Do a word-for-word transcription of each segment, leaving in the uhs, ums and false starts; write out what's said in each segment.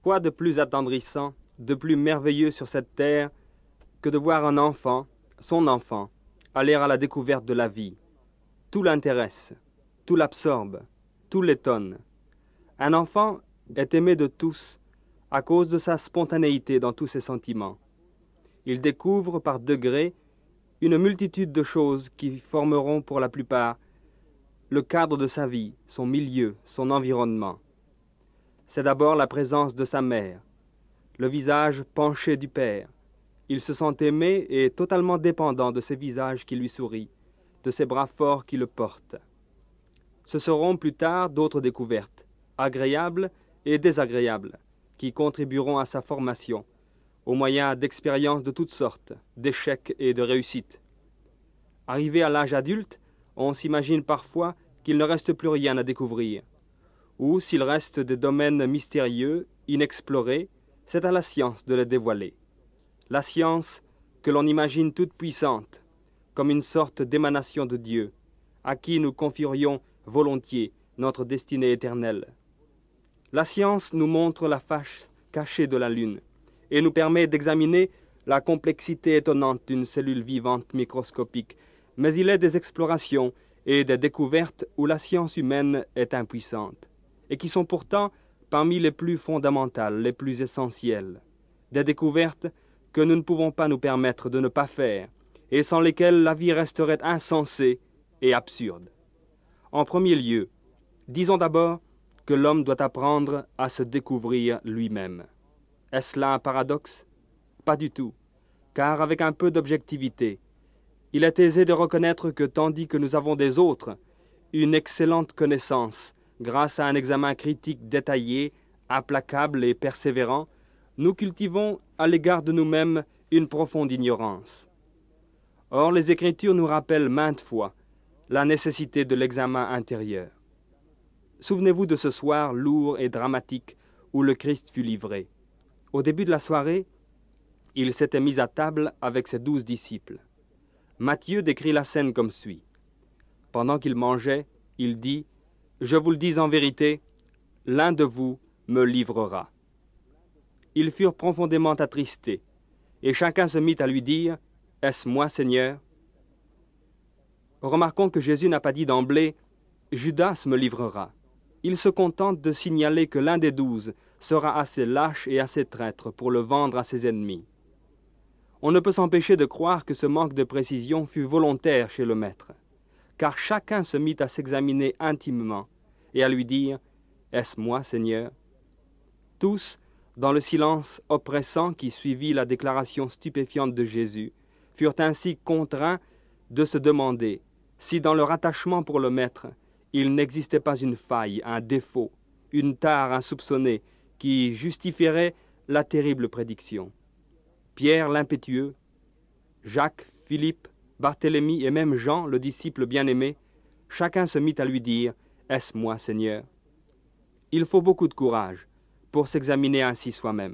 Quoi de plus attendrissant, de plus merveilleux sur cette terre que de voir un enfant, son enfant, aller à la découverte de la vie. Tout l'intéresse, tout l'absorbe, tout l'étonne. Un enfant est aimé de tous à cause de sa spontanéité dans tous ses sentiments. Il découvre par degrés une multitude de choses qui formeront pour la plupart le cadre de sa vie, son milieu, son environnement. C'est d'abord la présence de sa mère, le visage penché du père. Il se sent aimé et totalement dépendant de ces visages qui lui sourient, de ces bras forts qui le portent. Ce seront plus tard d'autres découvertes, agréables et désagréables, qui contribueront à sa formation, au moyen d'expériences de toutes sortes, d'échecs et de réussites. Arrivé à l'âge adulte, on s'imagine parfois qu'il ne reste plus rien à découvrir, ou s'il reste des domaines mystérieux, inexplorés, c'est à la science de les dévoiler. La science que l'on imagine toute puissante, comme une sorte d'émanation de Dieu, à qui nous confierions volontiers notre destinée éternelle. La science nous montre la face cachée de la Lune et nous permet d'examiner la complexité étonnante d'une cellule vivante microscopique, mais il est des explorations et des découvertes où la science humaine est impuissante, et qui sont pourtant parmi les plus fondamentales, les plus essentielles, des découvertes que nous ne pouvons pas nous permettre de ne pas faire, et sans lesquelles la vie resterait insensée et absurde. En premier lieu, disons d'abord que l'homme doit apprendre à se découvrir lui-même. Est-ce là un paradoxe? Pas du tout, car avec un peu d'objectivité, il est aisé de reconnaître que tandis que nous avons des autres une excellente connaissance, grâce à un examen critique détaillé, implacable et persévérant, nous cultivons à l'égard de nous-mêmes une profonde ignorance. Or, les Écritures nous rappellent maintes fois la nécessité de l'examen intérieur. Souvenez-vous de ce soir lourd et dramatique où le Christ fut livré. Au début de la soirée, il s'était mis à table avec ses douze disciples. Matthieu décrit la scène comme suit. Pendant qu'il mangeait, il dit « Je vous le dis en vérité, l'un de vous me livrera. » Ils furent profondément attristés, et chacun se mit à lui dire « Est-ce moi, Seigneur ?» Remarquons que Jésus n'a pas dit d'emblée « Judas me livrera ». Il se contente de signaler que l'un des douze sera assez lâche et assez traître pour le vendre à ses ennemis. On ne peut s'empêcher de croire que ce manque de précision fut volontaire chez le Maître, car chacun se mit à s'examiner intimement et à lui dire « Est-ce moi, Seigneur ?» Tous, dans le silence oppressant qui suivit la déclaration stupéfiante de Jésus, furent ainsi contraints de se demander si dans leur attachement pour le Maître, il n'existait pas une faille, un défaut, une tare insoupçonnée qui justifierait la terrible prédiction. Pierre l'impétueux, Jacques, Philippe, Barthélemy et même Jean, le disciple bien-aimé, chacun se mit à lui dire « Est-ce moi, Seigneur ?» Il faut beaucoup de courage pour s'examiner ainsi soi-même.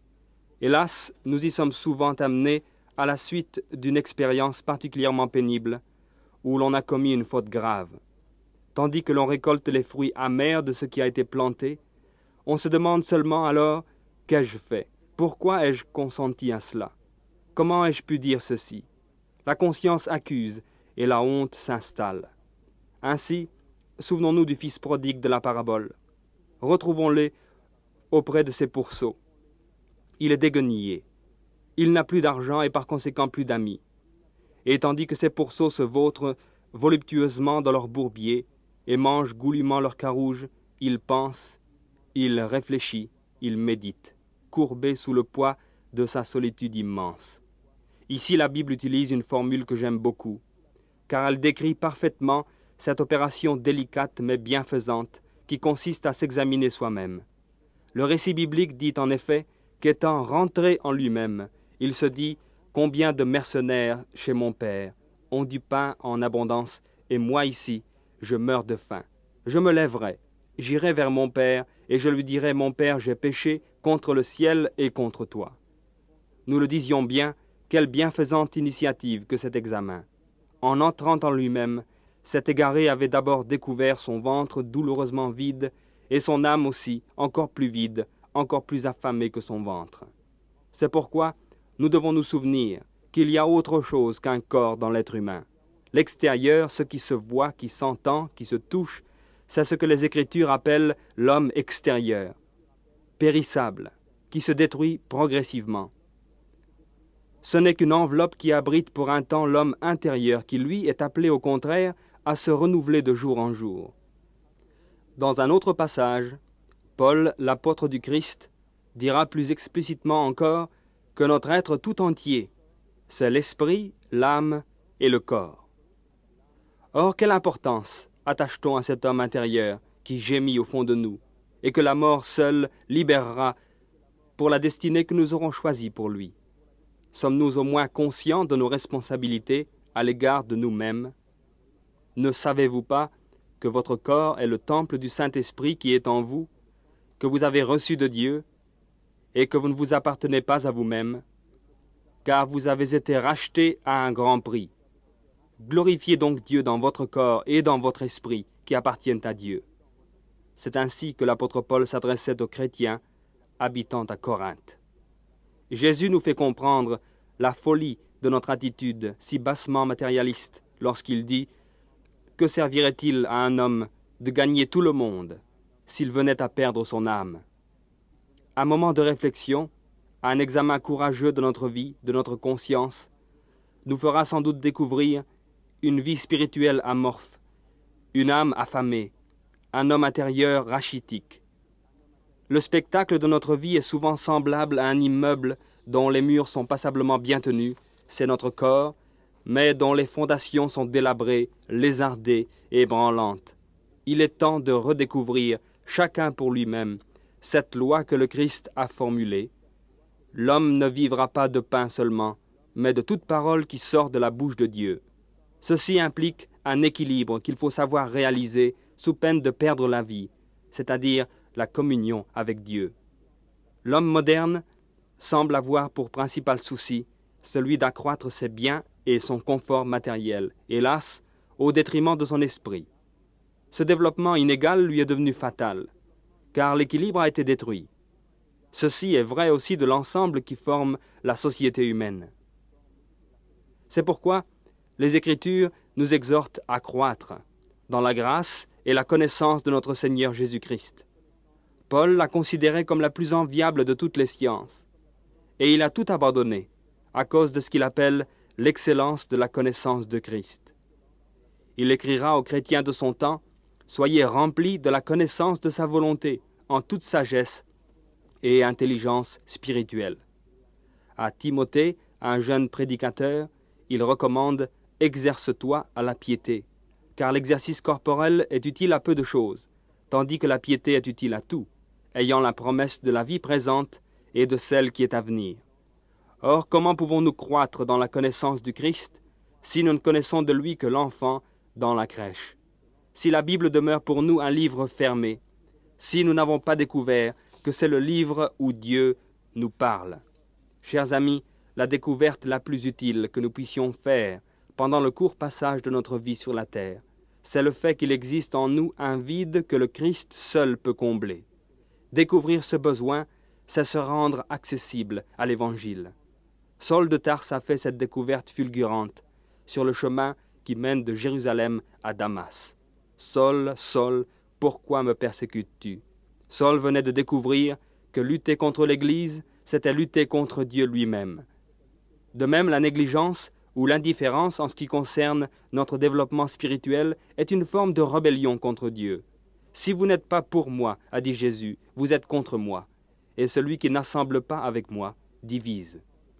Hélas, nous y sommes souvent amenés à la suite d'une expérience particulièrement pénible, où l'on a commis une faute grave. Tandis que l'on récolte les fruits amers de ce qui a été planté, on se demande seulement alors « Qu'ai-je fait ? Pourquoi ai-je consenti à cela? Comment ai-je pu dire ceci ?» La conscience accuse et la honte s'installe. Ainsi, souvenons-nous du fils prodigue de la parabole. Retrouvons-le auprès de ses pourceaux. Il est déguenillé. Il n'a plus d'argent et par conséquent plus d'amis. Et tandis que ses pourceaux se vautrent voluptueusement dans leurs bourbiers et mangent goulûment leurs carouges, il pense, il réfléchit, il médite, courbé sous le poids de sa solitude immense. Ici, la Bible utilise une formule que j'aime beaucoup, car elle décrit parfaitement cette opération délicate mais bienfaisante qui consiste à s'examiner soi-même. Le récit biblique dit en effet qu'étant rentré en lui-même, il se dit « Combien de mercenaires chez mon père ont du pain en abondance, et moi ici, je meurs de faim. Je me lèverai, j'irai vers mon père, et je lui dirai « Mon père, j'ai péché contre le ciel et contre toi. » Nous le disions bien, quelle bienfaisante initiative que cet examen. En entrant en lui-même, cet égaré avait d'abord découvert son ventre douloureusement vide, et son âme aussi, encore plus vide, encore plus affamé que son ventre. C'est pourquoi nous devons nous souvenir qu'il y a autre chose qu'un corps dans l'être humain. L'extérieur, ce qui se voit, qui s'entend, qui se touche, c'est ce que les Écritures appellent l'homme extérieur, périssable, qui se détruit progressivement. Ce n'est qu'une enveloppe qui abrite pour un temps l'homme intérieur, qui lui est appelé au contraire à se renouveler de jour en jour. Dans un autre passage, Paul, l'apôtre du Christ, dira plus explicitement encore que notre être tout entier, c'est l'esprit, l'âme et le corps. Or, quelle importance attache-t-on à cet homme intérieur qui gémit au fond de nous et que la mort seule libérera pour la destinée que nous aurons choisie pour lui? Sommes-nous au moins conscients de nos responsabilités à l'égard de nous-mêmes? Ne savez-vous pas que votre corps est le temple du Saint-Esprit qui est en vous, que vous avez reçu de Dieu, et que vous ne vous appartenez pas à vous-même, car vous avez été rachetés à un grand prix. Glorifiez donc Dieu dans votre corps et dans votre esprit qui appartiennent à Dieu. C'est ainsi que l'apôtre Paul s'adressait aux chrétiens habitant à Corinthe. Jésus nous fait comprendre la folie de notre attitude si bassement matérialiste lorsqu'il dit « Que servirait-il à un homme de gagner tout le monde s'il venait à perdre son âme ?» Un moment de réflexion, un examen courageux de notre vie, de notre conscience, nous fera sans doute découvrir une vie spirituelle amorphe, une âme affamée, un homme intérieur rachitique. Le spectacle de notre vie est souvent semblable à un immeuble dont les murs sont passablement bien tenus, c'est notre corps, mais dont les fondations sont délabrées, lézardées et ébranlantes. Il est temps de redécouvrir, chacun pour lui-même, cette loi que le Christ a formulée. L'homme ne vivra pas de pain seulement, mais de toute parole qui sort de la bouche de Dieu. Ceci implique un équilibre qu'il faut savoir réaliser sous peine de perdre la vie, c'est-à-dire la communion avec Dieu. L'homme moderne semble avoir pour principal souci celui d'accroître ses biens et son confort matériel, hélas, au détriment de son esprit. Ce développement inégal lui est devenu fatal, car l'équilibre a été détruit. Ceci est vrai aussi de l'ensemble qui forme la société humaine. C'est pourquoi les Écritures nous exhortent à croître dans la grâce et la connaissance de notre Seigneur Jésus-Christ. Paul l'a considéré comme la plus enviable de toutes les sciences, et il a tout abandonné à cause de ce qu'il appelle l'excellence de la connaissance de Christ. Il écrira aux chrétiens de son temps « Soyez remplis de la connaissance de sa volonté, en toute sagesse et intelligence spirituelle. » À Timothée, un jeune prédicateur, il recommande « Exerce-toi à la piété, car l'exercice corporel est utile à peu de choses, tandis que la piété est utile à tout, ayant la promesse de la vie présente et de celle qui est à venir. Or, comment pouvons-nous croître dans la connaissance du Christ si nous ne connaissons de lui que l'enfant dans la crèche? Si la Bible demeure pour nous un livre fermé, si nous n'avons pas découvert que c'est le livre où Dieu nous parle. Chers amis, la découverte la plus utile que nous puissions faire pendant le court passage de notre vie sur la terre, c'est le fait qu'il existe en nous un vide que le Christ seul peut combler. Découvrir ce besoin, c'est se rendre accessible à l'Évangile. Saul de Tarse a fait cette découverte fulgurante sur le chemin qui mène de Jérusalem à Damas. « Saul, Saul, pourquoi me persécutes-tu » Saul venait de découvrir que lutter contre l'Église, c'était lutter contre Dieu lui-même. De même, la négligence ou l'indifférence en ce qui concerne notre développement spirituel est une forme de rébellion contre Dieu. « Si vous n'êtes pas pour moi, a dit Jésus, vous êtes contre moi, et celui qui n'assemble pas avec moi divise. »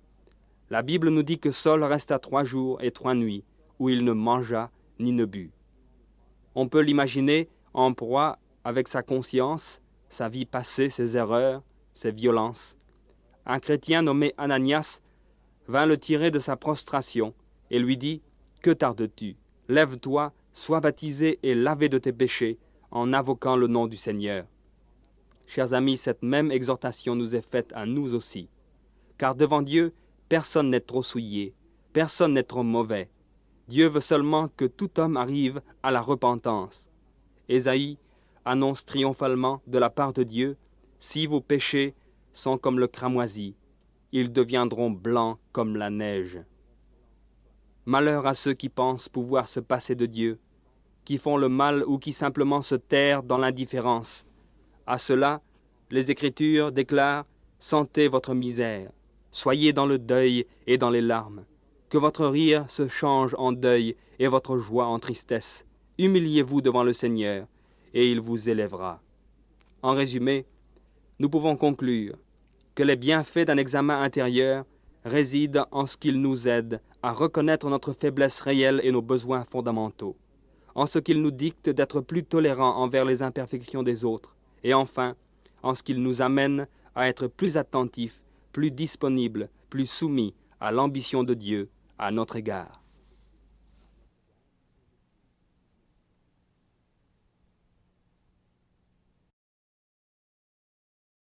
La Bible nous dit que Saul resta trois jours et trois nuits, où il ne mangea ni ne but. On peut l'imaginer en proie avec sa conscience, sa vie passée, ses erreurs, ses violences. Un chrétien nommé Ananias vint le tirer de sa prostration et lui dit « Que tardes-tu? Lève-toi, sois baptisé et lavé de tes péchés en invoquant le nom du Seigneur. » Chers amis, cette même exhortation nous est faite à nous aussi, car devant Dieu, personne n'est trop souillé, personne n'est trop mauvais. Dieu veut seulement que tout homme arrive à la repentance. Ésaïe annonce triomphalement de la part de Dieu Si vos péchés sont comme le cramoisi, ils deviendront blancs comme la neige. Malheur à ceux qui pensent pouvoir se passer de Dieu, qui font le mal ou qui simplement se terrent dans l'indifférence. À cela, les Écritures déclarent « Sentez votre misère, soyez dans le deuil et dans les larmes, que votre rire se change en deuil et votre joie en tristesse. Humiliez-vous devant le Seigneur, et il vous élèvera. » En résumé, nous pouvons conclure que les bienfaits d'un examen intérieur résident en ce qu'il nous aide à reconnaître notre faiblesse réelle et nos besoins fondamentaux, en ce qu'il nous dicte d'être plus tolérants envers les imperfections des autres, et enfin, en ce qu'il nous amène à être plus attentifs, plus disponibles, plus soumis à l'ambition de Dieu à notre égard.